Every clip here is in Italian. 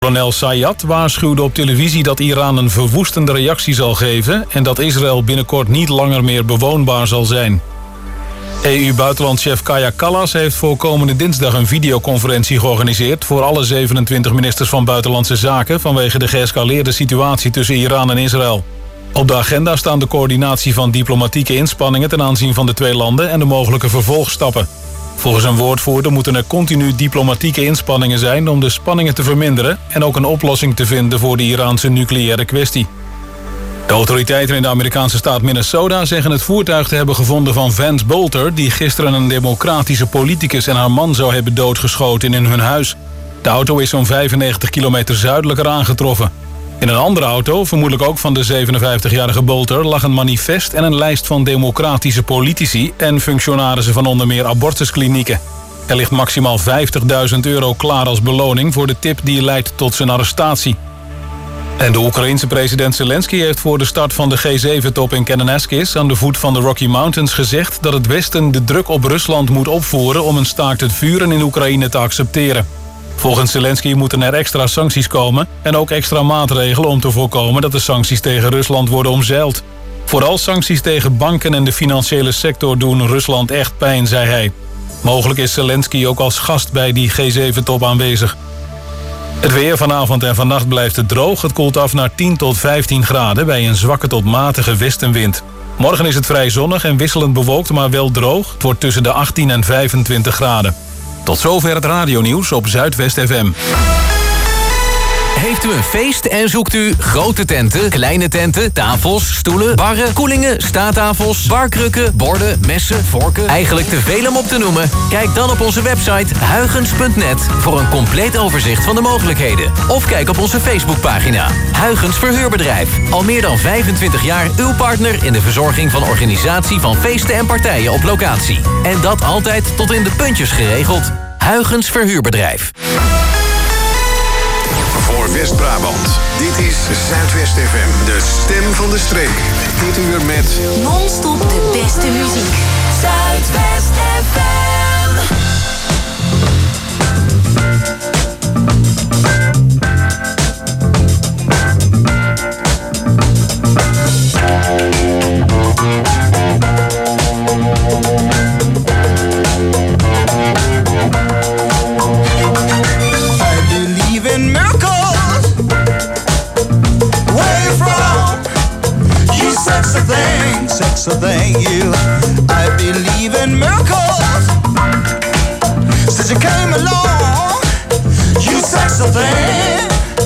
Kolonel Sayad waarschuwde op televisie dat Iran een verwoestende reactie zal geven en dat Israël binnenkort niet langer meer bewoonbaar zal zijn. EU-buitenlandchef Kaja Kallas heeft voor komende dinsdag een videoconferentie georganiseerd voor alle 27 ministers van Buitenlandse Zaken vanwege de geëscaleerde situatie tussen Iran en Israël. Op de agenda staan de coördinatie van diplomatieke inspanningen ten aanzien van de twee landen en de mogelijke vervolgstappen. Volgens een woordvoerder moeten er continu diplomatieke inspanningen zijn om de spanningen te verminderen en ook een oplossing te vinden voor de Iraanse nucleaire kwestie. De autoriteiten in de Amerikaanse staat Minnesota zeggen het voertuig te hebben gevonden van Vance Bolter, die gisteren een democratische politicus en haar man zou hebben doodgeschoten in hun huis. De auto is zo'n 95 kilometer zuidelijker aangetroffen. In een andere auto, vermoedelijk ook van de 57-jarige Bolter, lag een manifest en een lijst van democratische politici en functionarissen van onder meer abortusklinieken. Er ligt maximaal €50.000 klaar als beloning voor de tip die leidt tot zijn arrestatie. En de Oekraïense president Zelensky heeft voor de start van de G7-top in Kananaskis aan de voet van de Rocky Mountains gezegd dat het Westen de druk op Rusland moet opvoeren om een staakt het vuren in Oekraïne te accepteren. Volgens Zelensky moeten er extra sancties komen en ook extra maatregelen om te voorkomen dat de sancties tegen Rusland worden omzeild. Vooral sancties tegen banken en de financiële sector doen Rusland echt pijn, zei hij. Mogelijk is Zelensky ook als gast bij die G7-top aanwezig. Het weer vanavond en vannacht blijft het droog. Het koelt af naar 10 tot 15 graden bij een zwakke tot matige westenwind. Morgen is het vrij zonnig en wisselend bewolkt, maar wel droog. Het wordt tussen de 18 en 25 graden. Tot zover het radionieuws op Zuidwest FM. Heeft u een feest en zoekt u grote tenten, kleine tenten, tafels, stoelen, barren, koelingen, staattafels, barkrukken, borden, messen, vorken? Eigenlijk te veel om op te noemen? Kijk dan op onze website huygens.net voor een compleet overzicht van de mogelijkheden. Of kijk op onze Facebookpagina. Huygens Verhuurbedrijf. Al meer dan 25 jaar uw partner in de verzorging van organisatie van feesten en partijen op locatie. En dat altijd tot in de puntjes geregeld. Huygens Verhuurbedrijf. Voor West-Brabant. Dit is Zuidwest FM, de stem van de streek. Dit uur met non-stop de beste muziek. Zuidwest FM. I believe in miracles. Sexy thing, you. I believe in miracles. Since you came along, you sexy thing.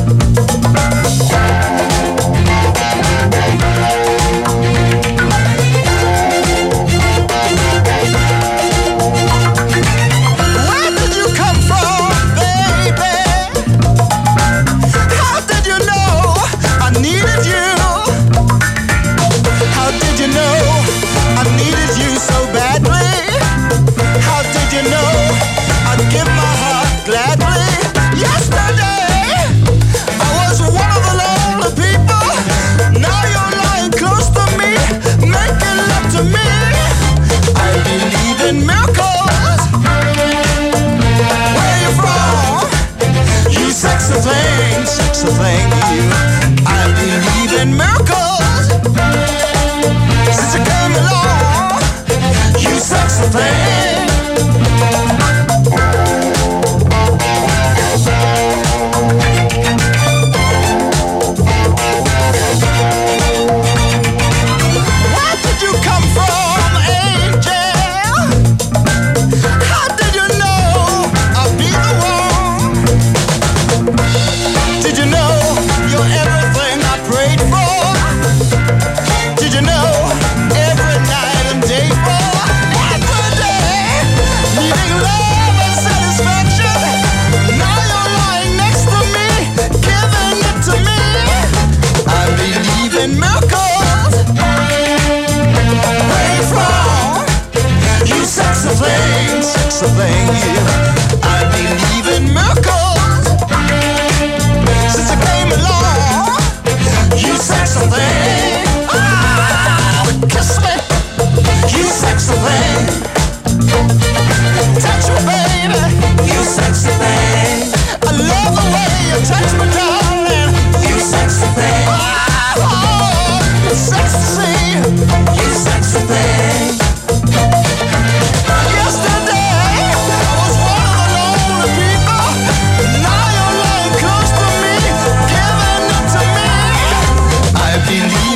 Where did you come from, baby? How did you know I needed you? How did you know I needed you so badly? How did you know I'd give my heart gladly? Yesterday I was one of the lonely people. Now you're lying close to me, making love to me. I believe in miracles. Where you from? You sexy thing, you. I believe in miracles. Since you came along, you sexy thing. Where did you come from, angel? How did you know I'd be the one? Did you know you're everything I prayed for? Did you know every night and day for every day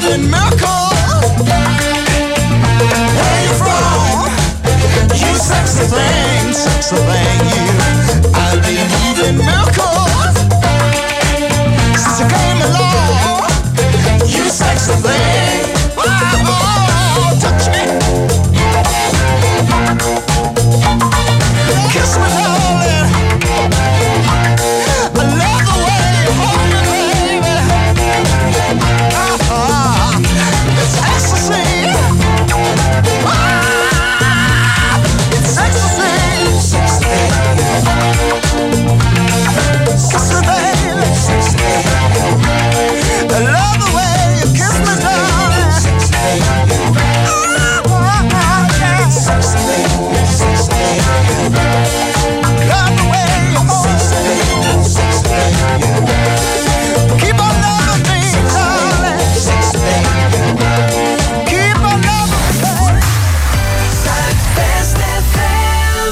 in miracles. Where you from? You sexy thing, you. I believe in miracles. Since you came along, you sexy thing. Oh, touch me. Kiss me, darling. I love the way you hold me, baby. It's ecstasy. It's ecstasy. Sexy baby. I love the way you kiss me, darling. Love the way you hold me. Keep on loving me, darling. Keep on loving me. Zuidwest FM.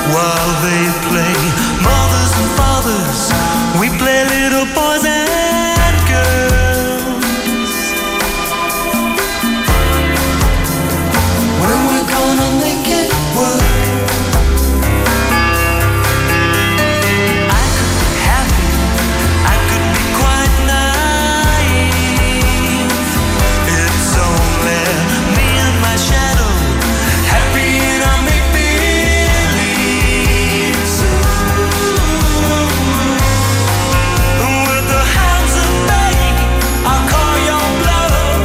while they play. Mothers and fathers, we play little boys and girls. When we're gonna make it work. I could be happy, I could be quite naive. It's only me and my shadow, happy in our make-believes. With the hounds at bay, I'll call your bluff.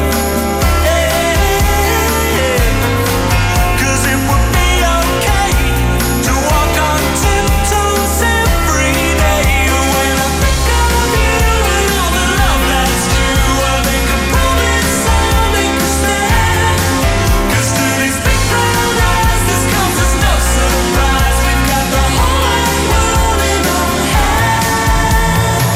Cause it would be okay to walk on tiptoes every day. When I think of you and all the love that's due, I make a promise I'll make a stand. Cause to these big brown eyes, this comes as no surprise. We've got the whole wide world in our hands.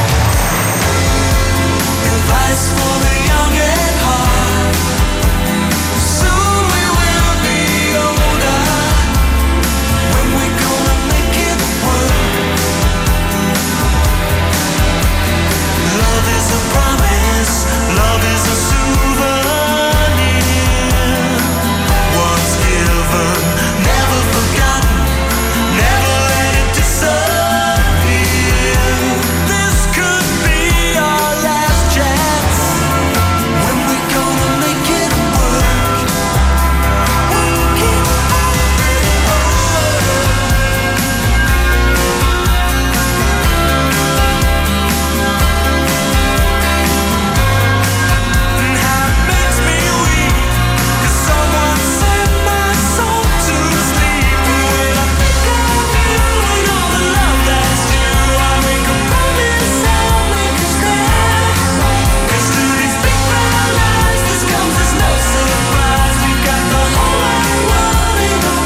Advice for the young at heart. Soon we will be older. When we're gonna make it work. Love is a promise, love is a souvenir. Once given, never forgotten, never let it disappear. This could be our last chance. When we're gonna make it work. Work it And how it makes me weak, 'cause someone set my soul to sleep. When I think of you and all the love that's due, I make a promise I'll make a stand. 'Cause to these big brown eyes, this comes as no surprise. We've got the whole wide world in our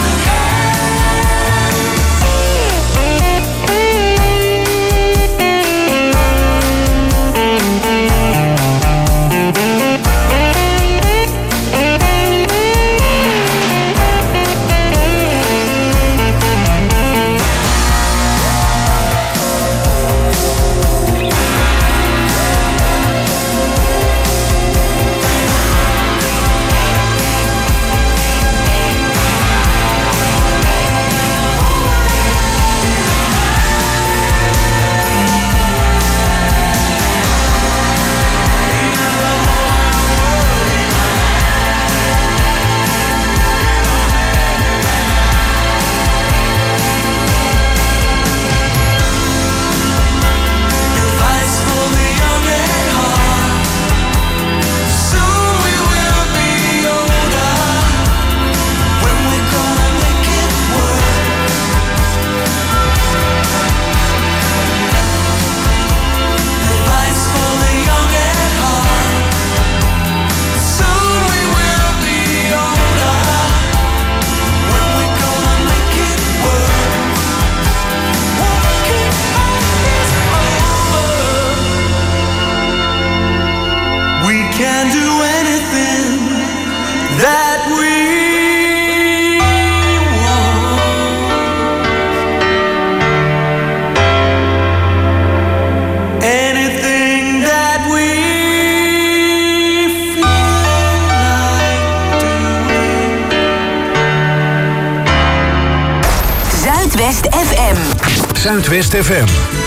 advice for the young at heart. Soon we will be older. When we're gonna make it work. Advice for the young at heart. Soon we will be older. When we're gonna make it work. Work it over. We can do anything that we want. Anything that we feel like doing. Zuidwest FM. Zuidwest FM.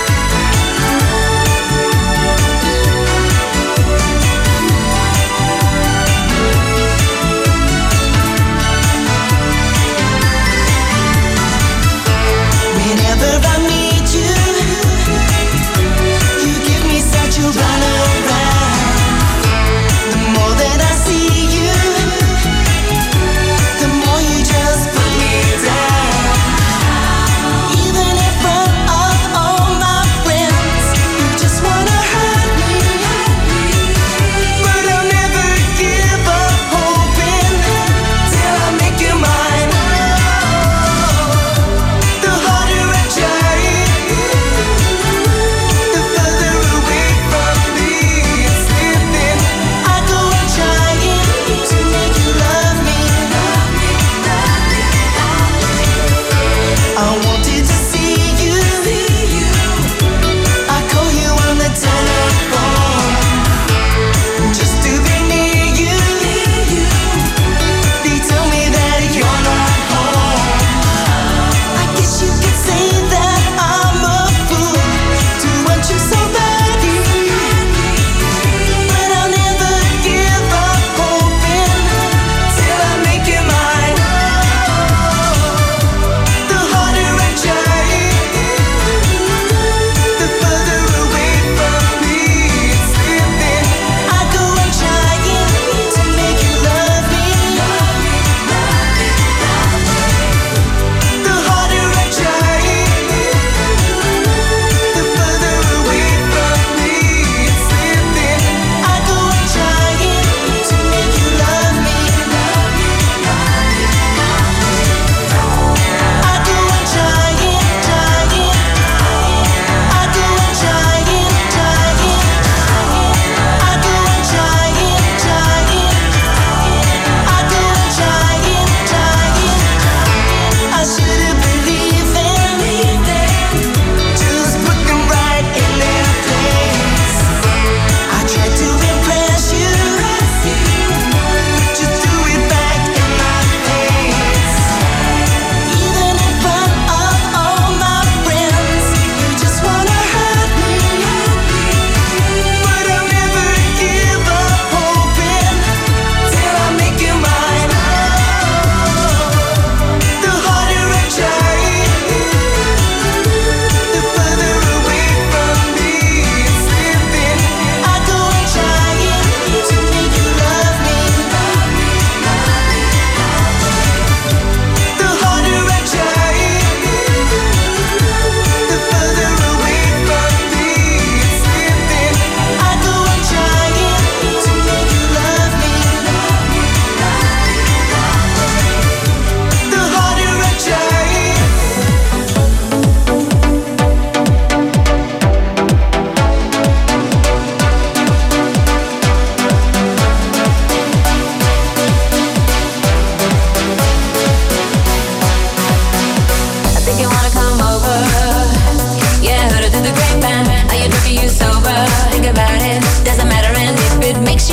Whenever I meet you, you give me such a runaround. The more that I see you, the more you just put me down. Even in front of all my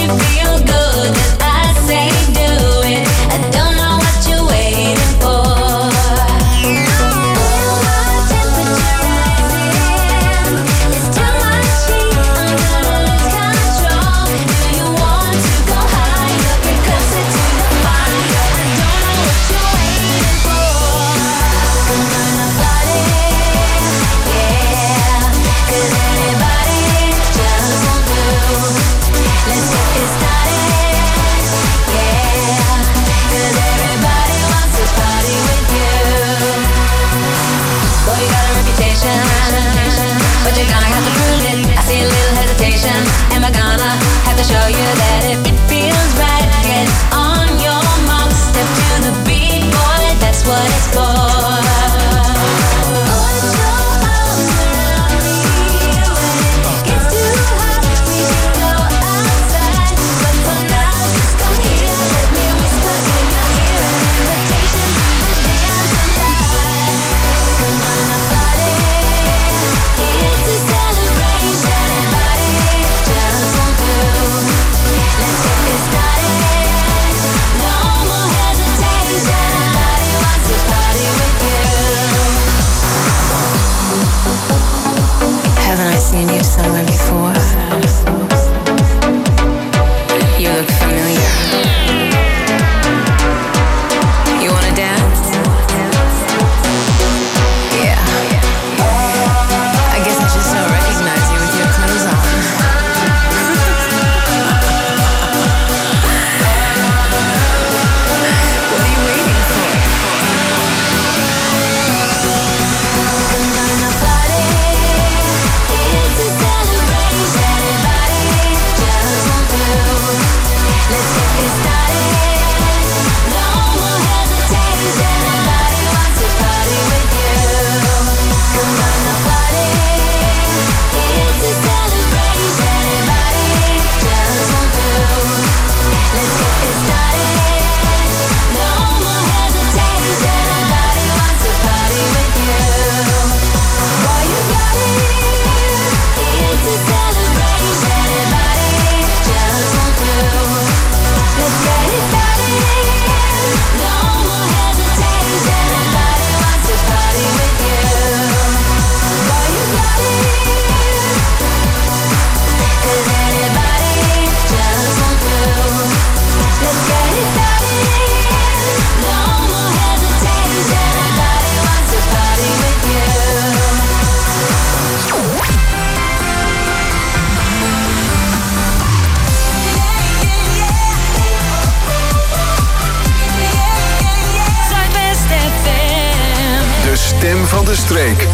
stem van de streek.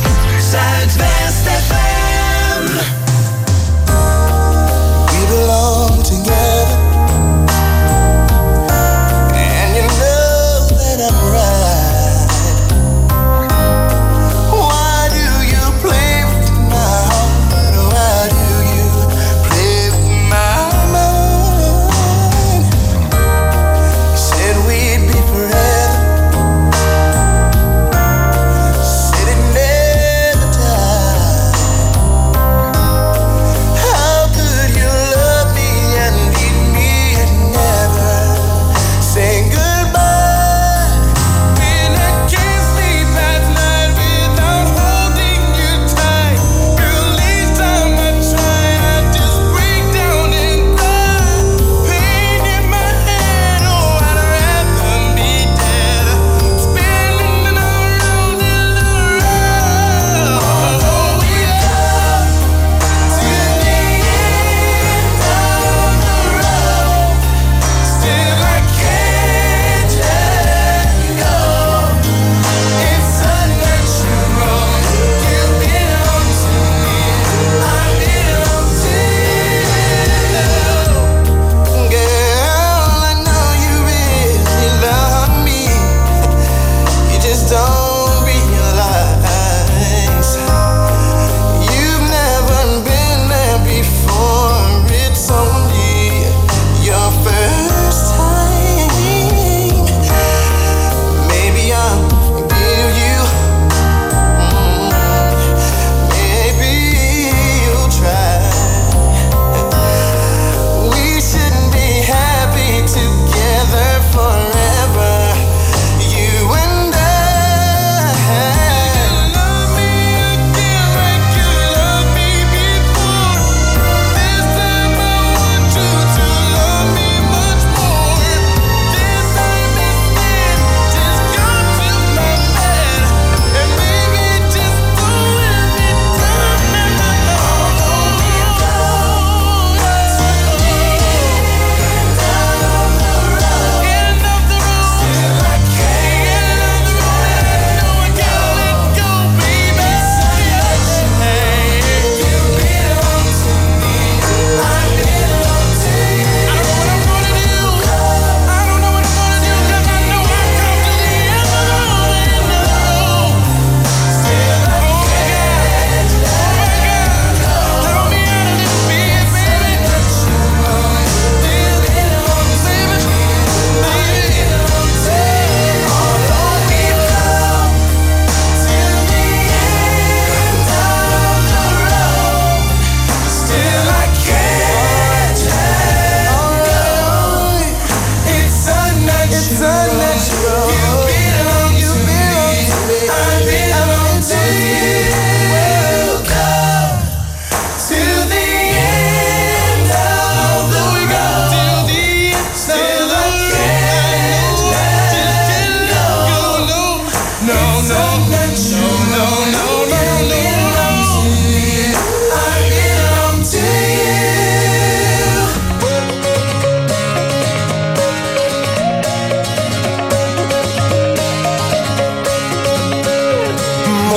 Zuidwest FM. We belong together. And you know that I'm right. Why do you play with my heart? Why do you play with my mind? You said we'd be forever. Said it never died.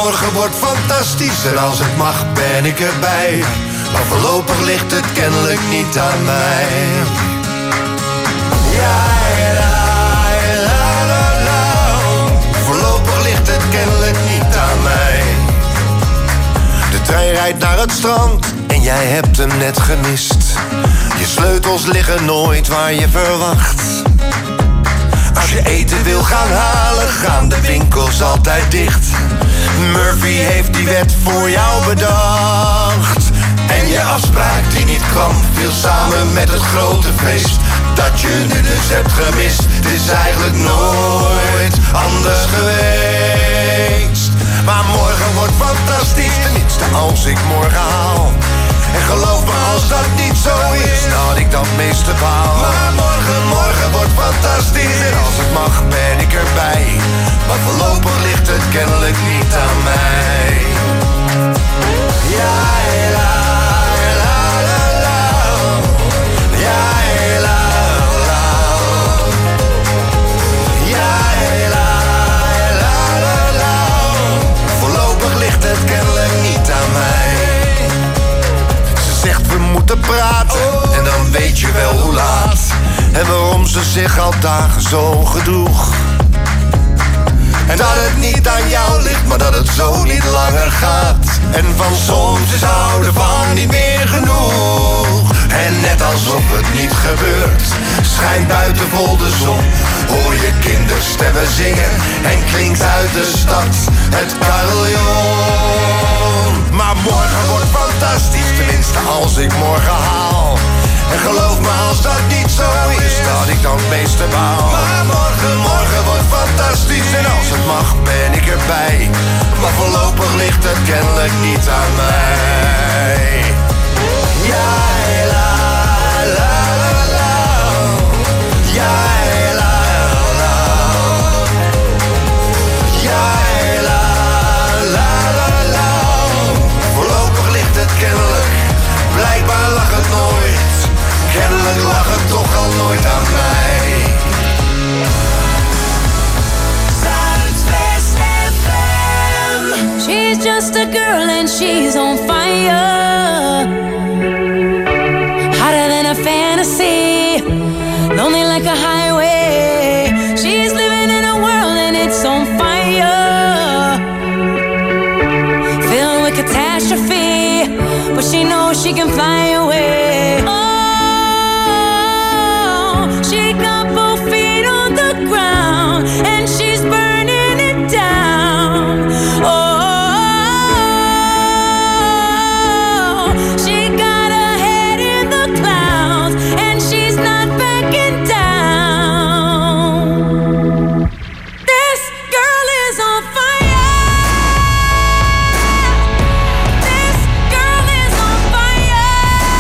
morgen wordt fantastisch en als het mag ben ik erbij. Maar voorlopig ligt het kennelijk niet aan mij. Ja, voorlopig ligt het kennelijk niet aan mij. De trein rijdt naar het strand en jij hebt hem net gemist. Je sleutels liggen nooit waar je verwacht. Als je eten wil gaan halen, gaan de winkels altijd dicht. Murphy heeft die wet voor jou bedacht. En je afspraak die niet kwam, viel samen met het grote feest dat je nu dus hebt gemist. Het is eigenlijk nooit anders geweest. Maar morgen wordt fantastisch, tenminste als ik morgen haal. En geloof me, als dat niet zo is, dan had ik dat meeste baal. Maar morgen wordt fantastisch en als het mag ben ik erbij. Maar voorlopig ligt het kennelijk niet aan mij. Ja, la, la, la, la. Ja, la, la. Ja, la, la, la, la. Voorlopig ligt het kennelijk niet aan mij. Zegt we moeten praten en dan weet je wel hoe laat. En waarom ze zich al dagen zo gedroeg. En dat het niet aan jou ligt, maar dat het zo niet langer gaat. En van soms is houden van niet meer genoeg. En net alsof het niet gebeurt, schijnt buiten vol de zon. Hoor je kinderstemmen zingen en klinkt uit de stad het carillon. Maar morgen wordt fantastisch, tenminste als ik morgen haal. En geloof me, als dat niet zo is, dat ik dan het meeste baal. Maar morgen wordt fantastisch en als het mag ben ik erbij. Maar voorlopig ligt het kennelijk niet aan mij. Ja, la, la, la, la. Ja, la, la. Ja, la, la, la, la. Voorlopig ligt het kennelijk, blijkbaar lag het nooit. Kennelijk lag het toch al nooit aan mij. Zuidwest FM. She's just a girl and she's on fire. Hotter than a fantasy. Lonely like a highway. She's living in a world and it's on fire. Filled with catastrophe. But she knows she can fly away. She got both feet on the ground and she's burning it down. Oh, she got her head in the clouds and she's not backing down. This girl is on fire. This girl is on fire.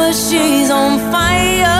but she's on fire.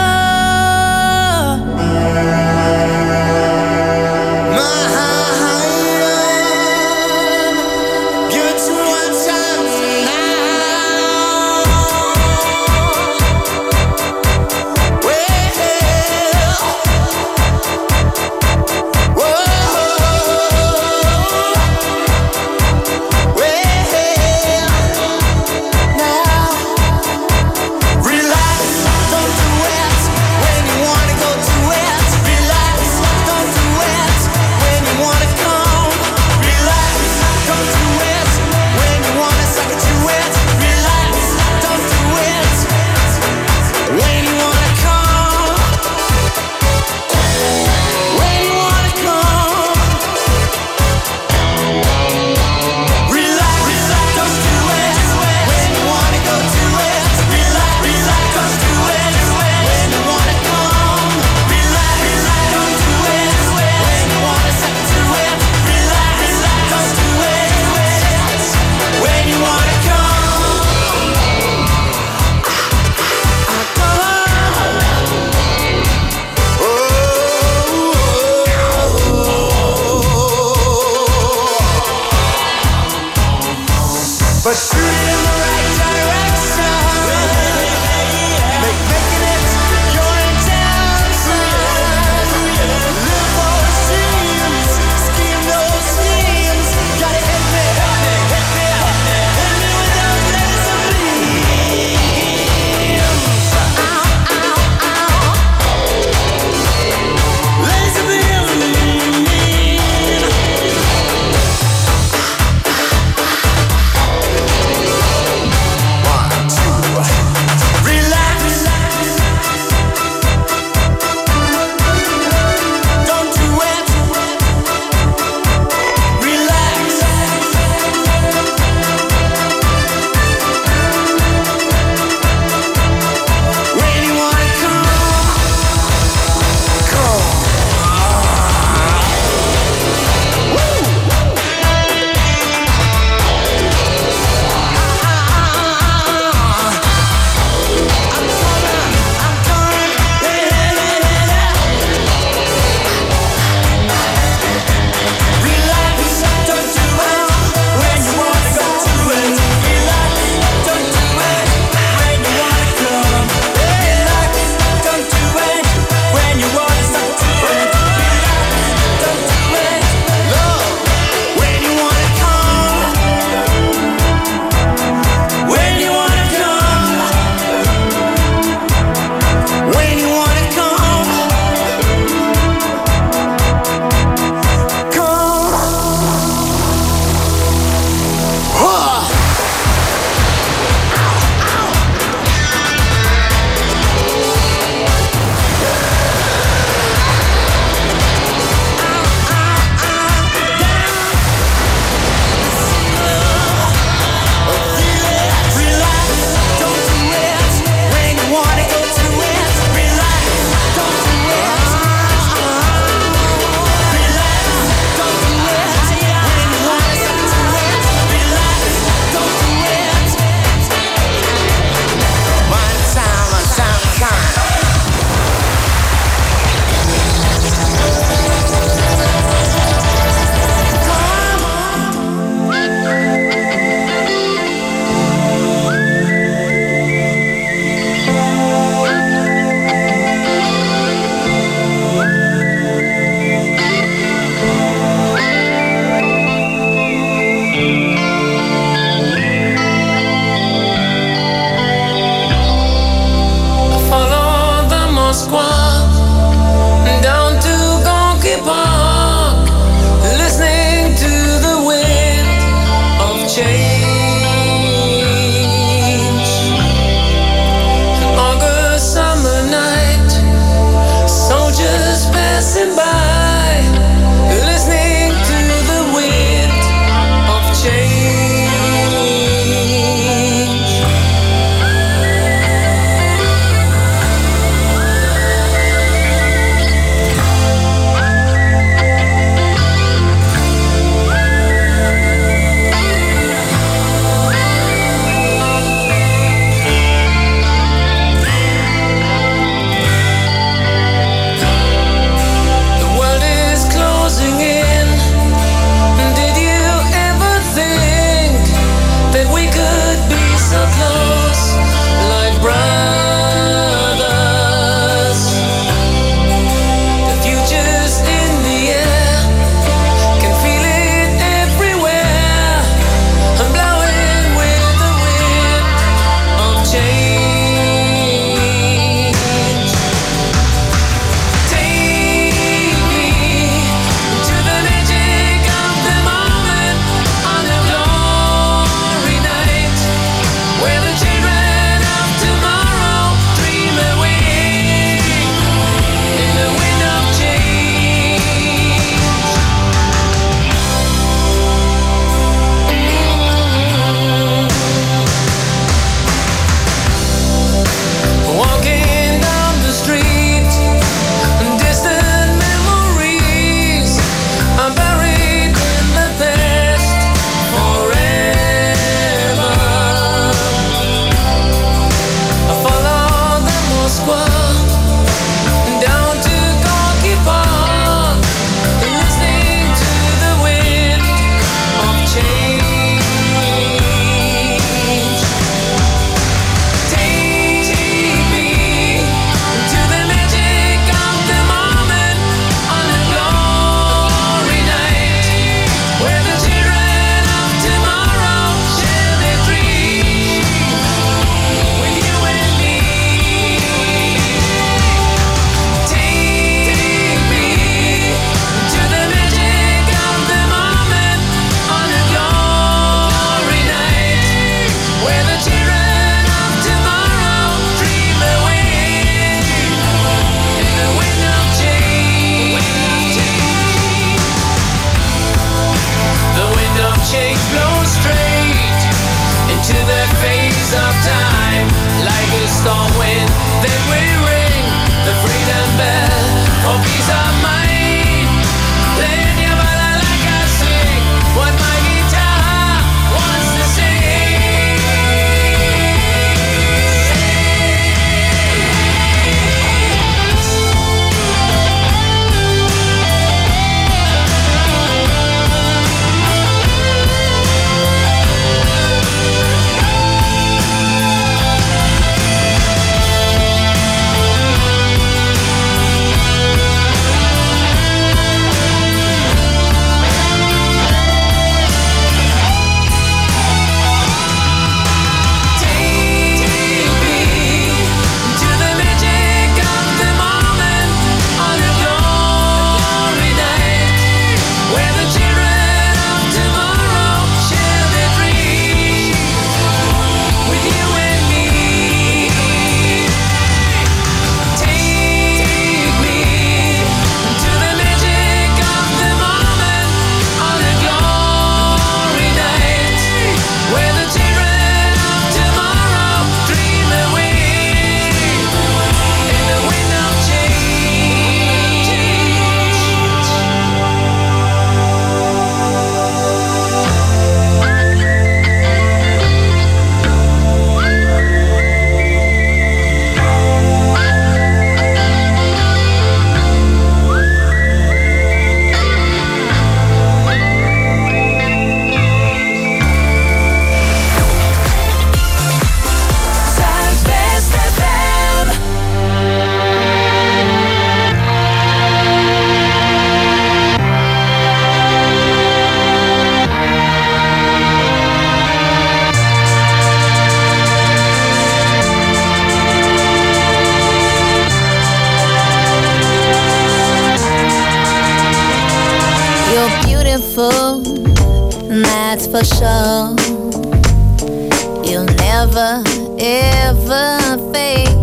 sure. You'll never, ever fade.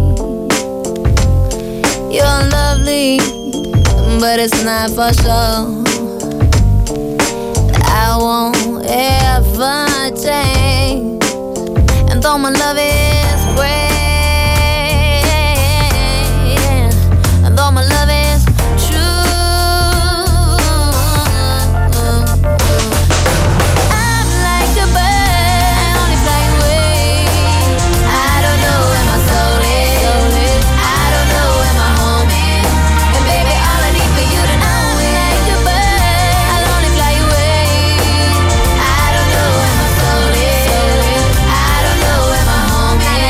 You're lovely, but it's not for sure. I won't ever change. And though my love is great, and though my love is true, I'm like a bird, I only fly away. I don't know where my soul is, I don't know where my home is. And baby, all I need for you to know is like a bird, I'll only fly away. I don't know where my soul is, I don't know where my home is.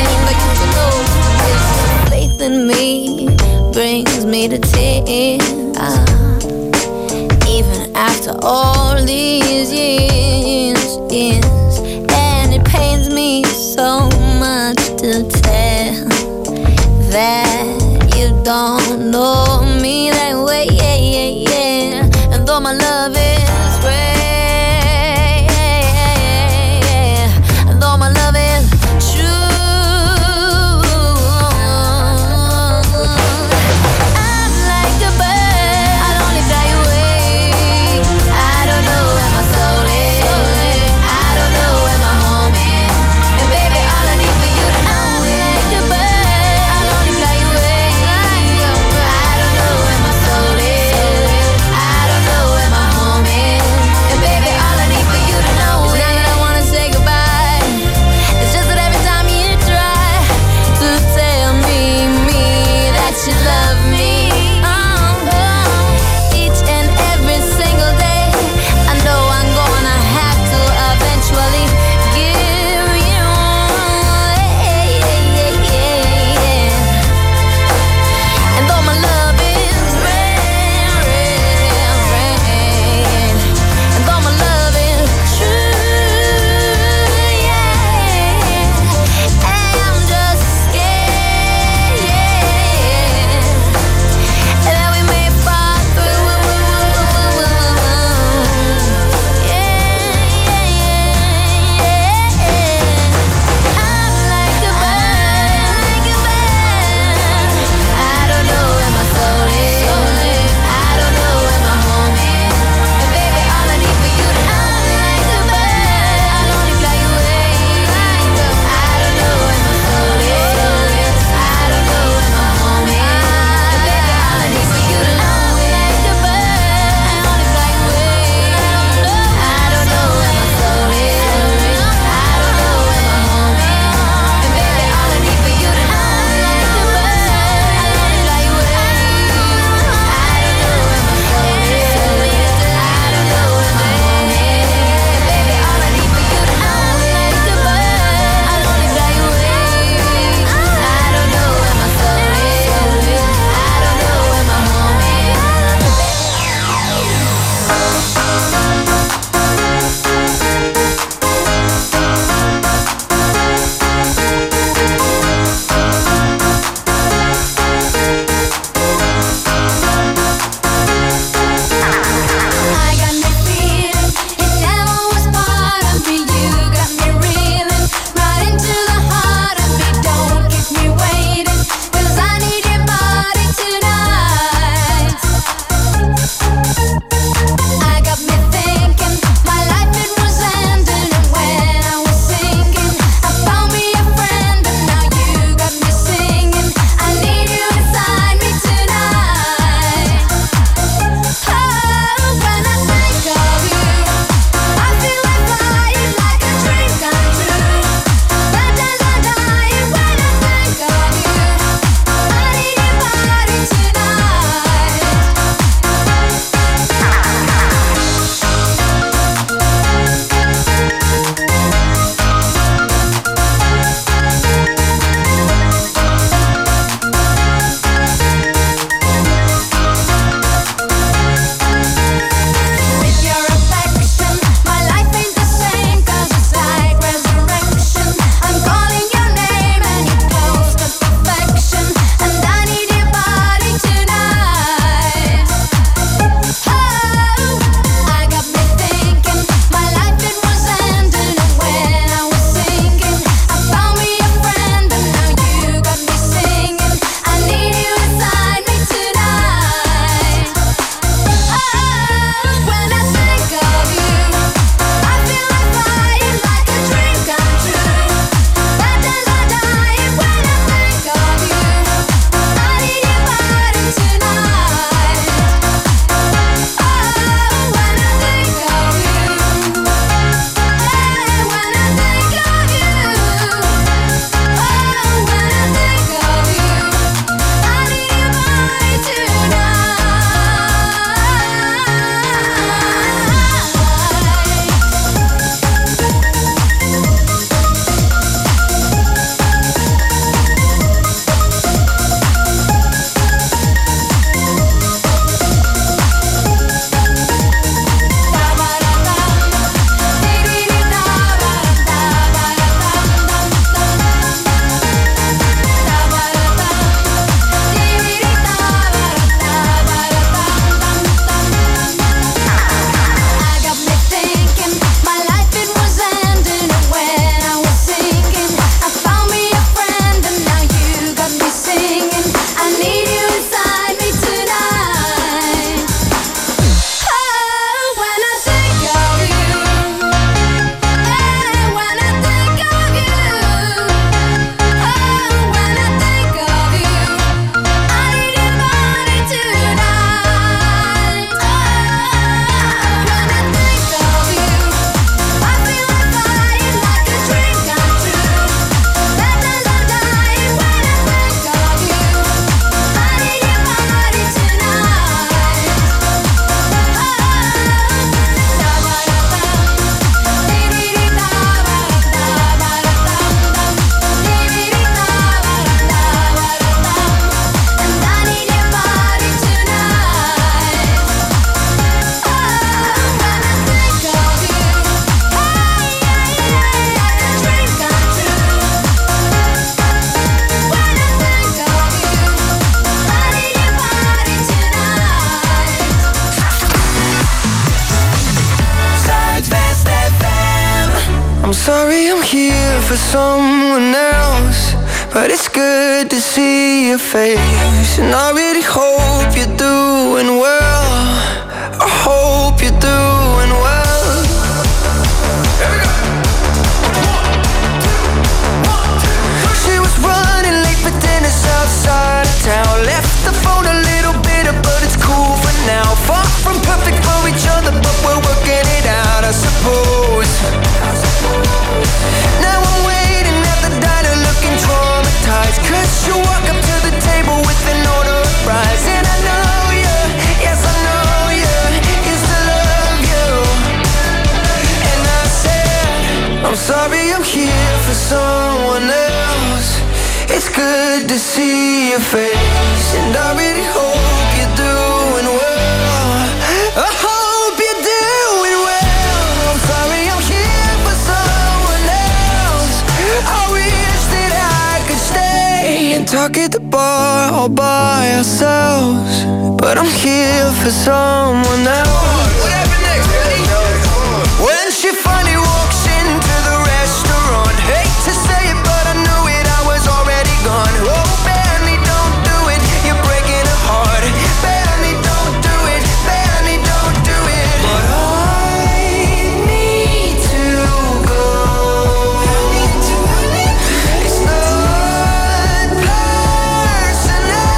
sorry I'm here for someone else, but it's good to see your face. And I really hope you're doing well. I hope you're doing well. Here we go. She was running late for dinner outside of town. Left the phone a little bitter, but it's cool for now. Far from perfect for each other, but we're working it out, I suppose. Now I'm waiting at the diner looking traumatized, 'cause you walk up to the table with an order of fries. And I know you, yes I know you, used to love you. And I said, I'm sorry I'm here for someone else. It's good to see your face, and I really hope you're doing well. I hope you're doing well. I'm sorry I'm here for someone else. I wish that I could stay and talk at the bar all by ourselves, but I'm here for someone else. What happened next, buddy? When she finally walks into the restaurant, hate to say it, but I knew it, I was already gone. Oh, Benny, don't do it, you're breaking her heart. Benny, don't do it, Benny, don't do it. But I need to go. It's not personal.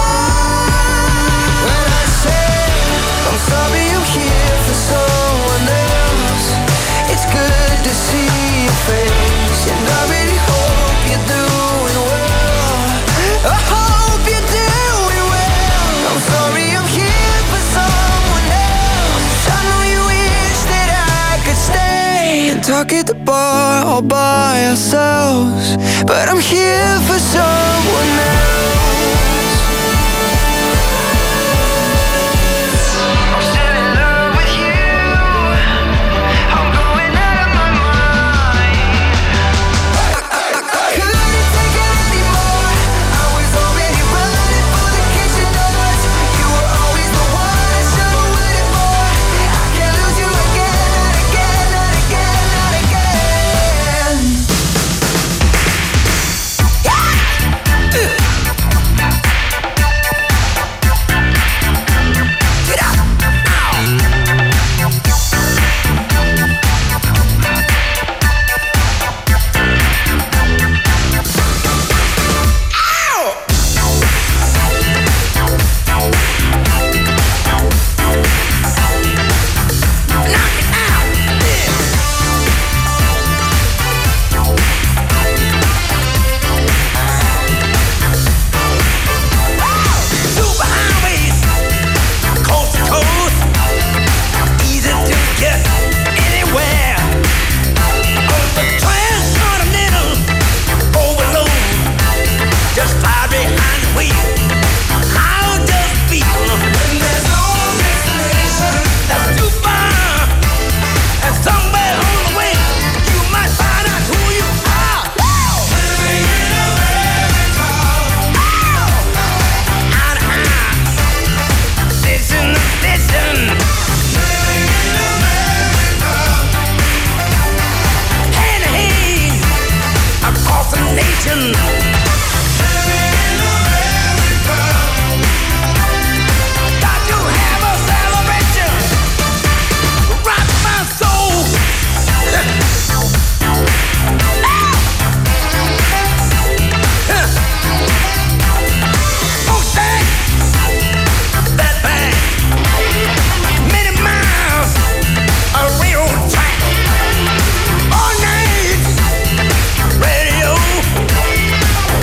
When I say I'm sorry I'm here for someone else, it's good to see your face, and I really hope you're doing well. I hope you're doing well. I'm sorry I'm here for someone else. I know you wish that I could stay and talk at the bar all by ourselves, but I'm here for someone else. I'm still in love with you. I'm going out of my mind. Couldn't take it anymore. I was already running for the kitchen doors. You were always the one I should've waited for. I can't lose you again, not again, not again, not again. Get up! Superhighways, coast to coast, easy to get anywhere. On the transcontinental overload, just fly behind the wheel. How does it feel when there's no destination that's too far? And somewhere on the way, you might find out who you are. Living in America. Out of house, station to station. Living in America. Hand to hand, across the nation. Living in America. Got to have a celebration. Rock my soul. Mustang, that bang. Many miles, a railroad track. All night, radio.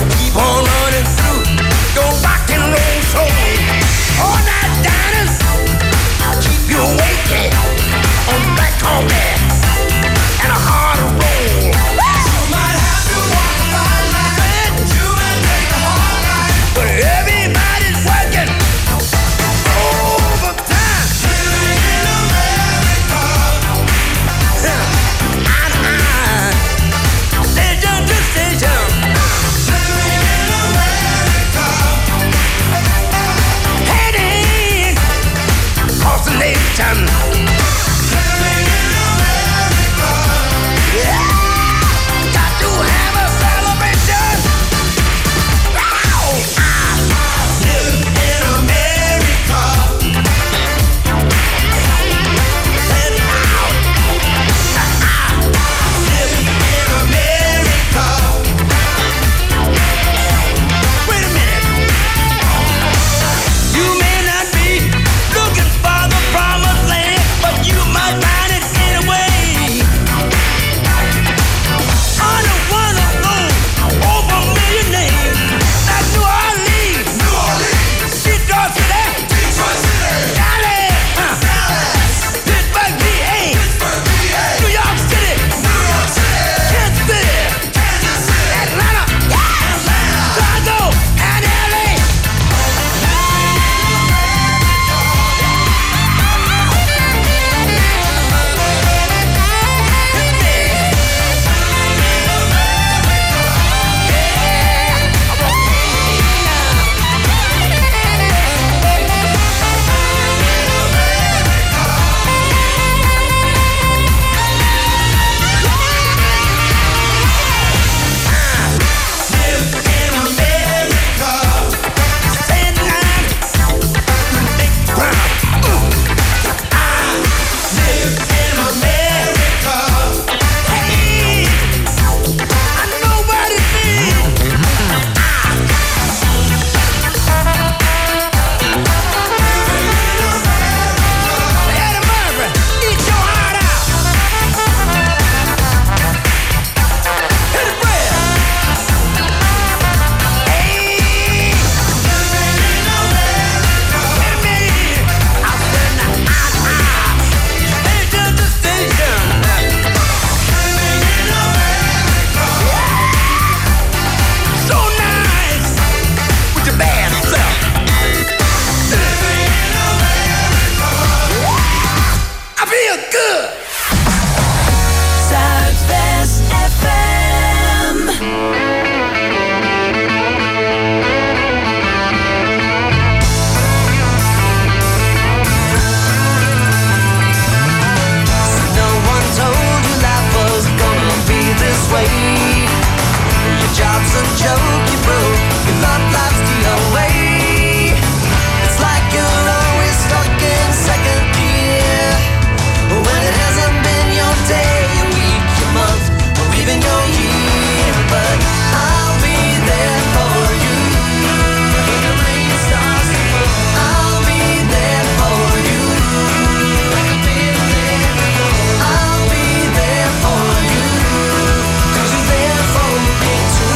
was a joke you broke. Your love life's the your way. It's like you're always stuck in second gear. When it hasn't been your day, your week, your month, or even your year. But I'll be there for you. When the rain starts to fall, I'll be there for you. Like I've been there before. I'll be there for you. 'Cause you're there for me too.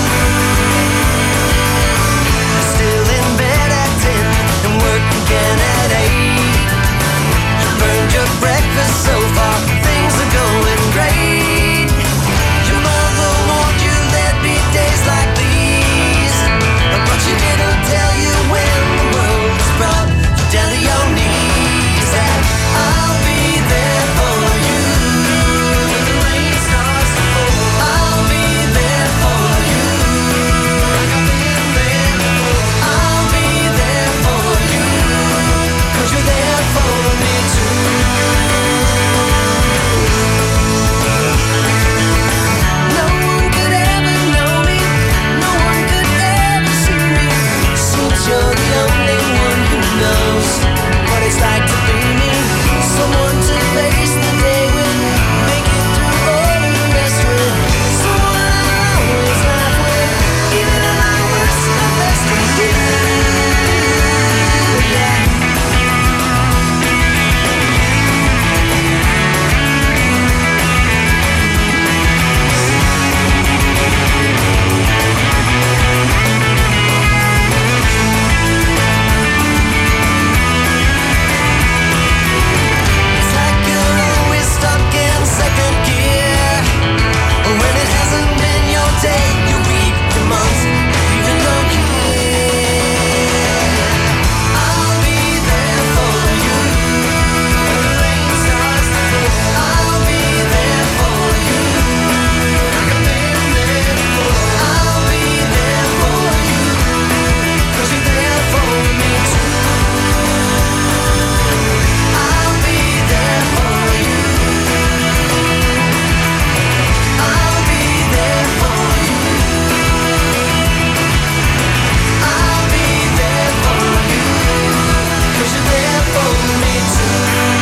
Still in bed at 10 and work again at 8. You burned your breakfast so far, things are going great. Your mother warned you there'd be days like these, but she didn't tell you when the world was brought you down to your knees. And I'll be there for you. When the rain starts to fall, I'll be there for you. Like I've been there before. I'll be there for you. 'Cause you're there for me too. No one could ever know me. No one could ever see me. Since you're the only one who knows what it's like to be me. Someone to face the day with, make it through all the rest with. Someone I always laugh with, even at my worst, my best with you. Yeah. It's like you're always stuck in second gear. When it hasn't been your day, your week, your month, even your year. I'll be there for you. When the rain starts to fall, I'll be there for you. Like I've been there before. I'll be there for you. 'Cause you're there for me too. I'll be there for you. I'll be there for you. I'll be there for you. 'Cause you're there for me too.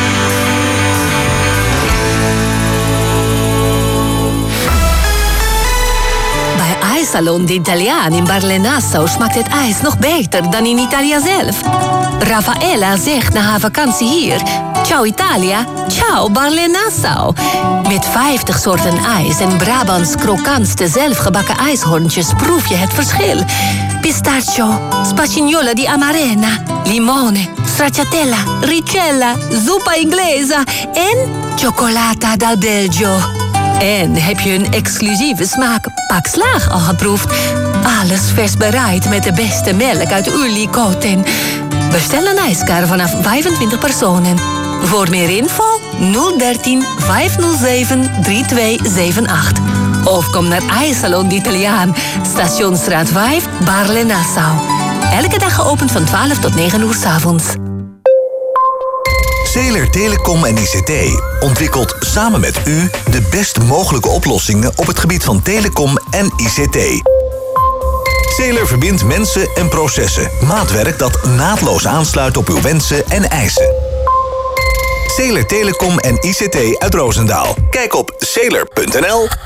Bij IJssalon de Italiaan in Barle-Nassau smaakt het ijs nog beter dan in Italië zelf. Raffaella zegt na haar vakantie hier: ciao Italia, ciao Barle-Nassau. Met 50 soorten ijs en Brabants krokantste zelfgebakken ijshoorntjes proef je het verschil. Pistachio, spagnola di amarena, limone, stracciatella, ricella, zuppa inglesa en cioccolata dal Belgio. En heb je een exclusieve smaak Pak Slaag al geproefd? Alles vers bereid met de beste melk uit Ulikoten. Bestel een ijskar vanaf 25 personen. Voor meer info 013 507 3278. Of kom naar IJssalon de Italiaan, Stationsstraat 5, Barle-Nassau. Elke dag geopend van 12 tot 9 uur 's avonds. Zeeler Telecom en ICT ontwikkelt samen met u de best mogelijke oplossingen op het gebied van telecom en ICT. Zeeler verbindt mensen en processen. Maatwerk dat naadloos aansluit op uw wensen en eisen. Zeeler Telecom en ICT uit Roosendaal. Kijk op zeeler.nl.